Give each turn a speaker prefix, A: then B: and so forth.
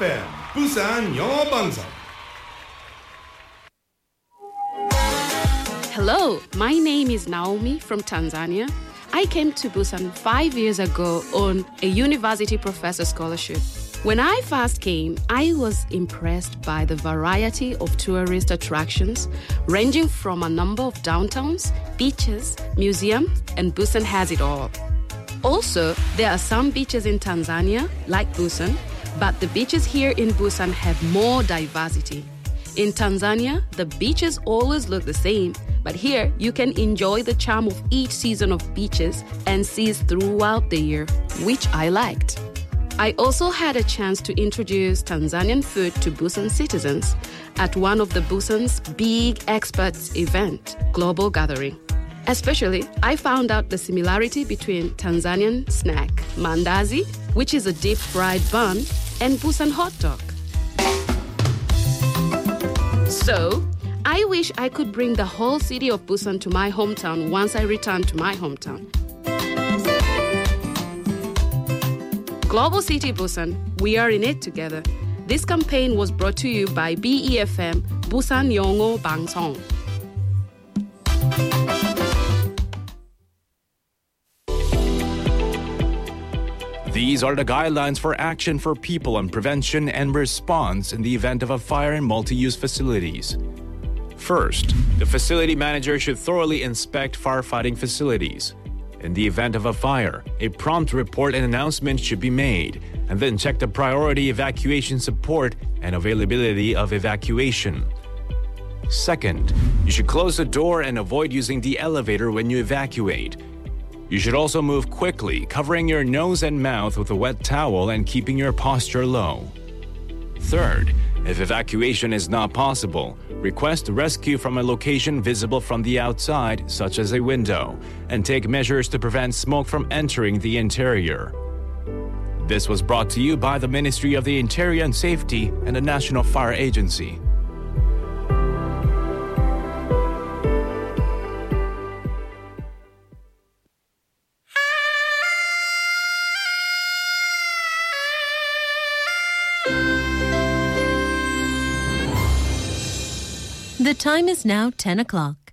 A: FM Busan 영어 방송.
B: Hello, my name is Naomi from Tanzania. I came to Busan 5 years ago on a university professor scholarship. When I first came, I was impressed by the variety of tourist attractions, ranging from a number of downtowns, beaches, museums, and Busan has it all. Also, there are some beaches in Tanzania, like Busan, but the beaches here in Busan have more diversity. In Tanzania, the beaches always look the same, but here you can enjoy the charm of each season of beaches and seas throughout the year, which I liked. I also had a chance to introduce Tanzanian food to Busan citizens at one of the Busan's big experts event, Global Gathering. Especially, I found out the similarity between Tanzanian snack, mandazi, which is a deep-fried bun, and Busan hot dog. So, I wish I could bring the whole city of Busan to my hometown once I return to my hometown. Global City Busan, we are in it together. This campaign was brought to you by BEFM, Busan 영어 방송.
C: These are the guidelines for action for people on prevention and response in the event of a fire in multi-use facilities. First, the facility manager should thoroughly inspect firefighting facilities. In the event of a fire, a prompt report and announcement should be made, and then check the priority evacuation support and availability of evacuation. Second, you should close the door and avoid using the elevator when you evacuate. You should also move quickly, covering your nose and mouth with a wet towel and keeping your posture low. Third, if evacuation is not possible, request rescue from a location visible from the outside, such as a window, and take measures to prevent smoke from entering the interior. This was brought to you by the Ministry of the Interior and Safety and the National Fire Agency.
D: The time is now 10 o'clock.